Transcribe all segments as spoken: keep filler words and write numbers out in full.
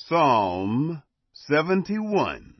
Psalm seventy-one.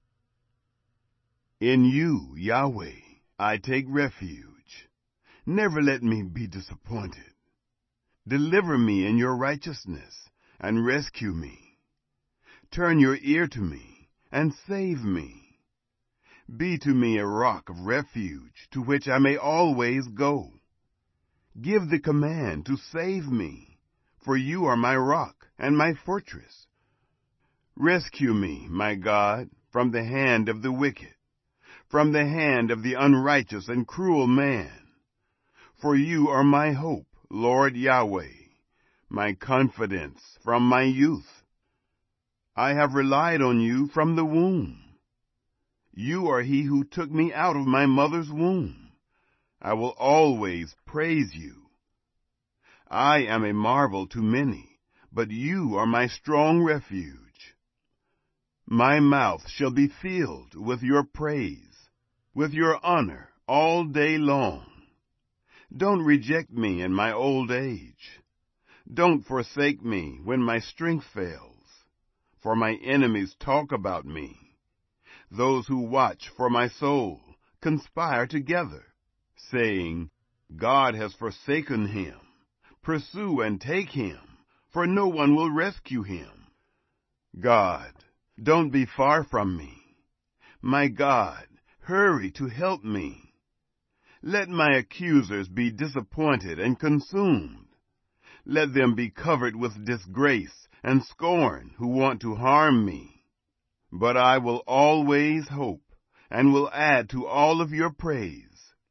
In you, Yahweh, I take refuge. Never let me be disappointed. Deliver me in your righteousness and rescue me. Turn your ear to me and save me. Be to me a rock of refuge to which I may always go. Give the command to save me, for you are my rock and my fortress. Rescue me, my God, from the hand of the wicked, from the hand of the unrighteous and cruel man. For you are my hope, Lord Yahweh, my confidence from my youth. I have relied on you from the womb. You are he who took me out of my mother's womb. I will always praise you. I am a marvel to many, but you are my strong refuge. My mouth shall be filled with your praise, with your honor all day long. Don't reject me in my old age. Don't forsake me when my strength fails, for my enemies talk about me. Those who watch for my soul conspire together, saying, God has forsaken him. Pursue and take him, for no one will rescue him. God, don't be far from me. My God, hurry to help me. Let my accusers be disappointed and consumed. Let them be covered with disgrace and scorn who want to harm me. But I will always hope and will add to all of your praise.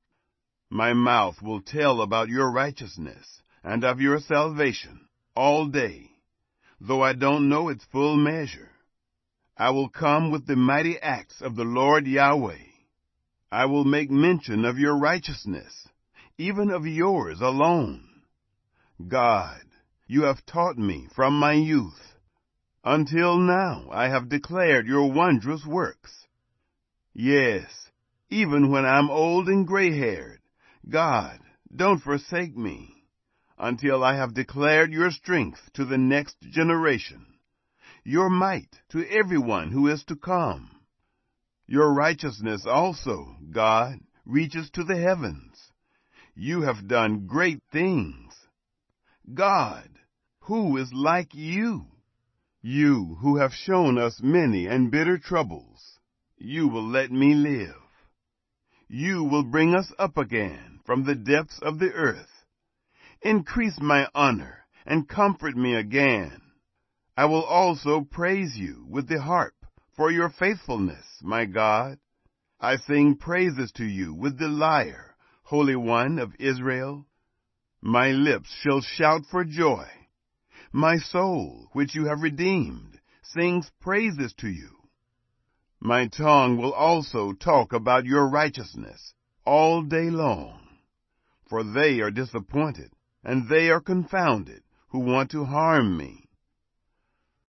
My mouth will tell about your righteousness and of your salvation all day, though I don't know its full measure. I will come with the mighty acts of the Lord Yahweh. I will make mention of your righteousness, even of yours alone. God, you have taught me from my youth. Until now I have declared your wondrous works. Yes, even when I'm old and gray-haired, God, don't forsake me, until I have declared your strength to the next generation, your might to everyone who is to come. Your righteousness also, God, reaches to the heavens. You have done great things. God, who is like you? You who have shown us many and bitter troubles, you will let me live. You will bring us up again from the depths of the earth. Increase my honor and comfort me again. I will also praise you with the harp for your faithfulness, my God. I sing praises to you with the lyre, Holy One of Israel. My lips shall shout for joy. My soul, which you have redeemed, sings praises to you. My tongue will also talk about your righteousness all day long. For they are disappointed, and they are confounded, who want to harm me.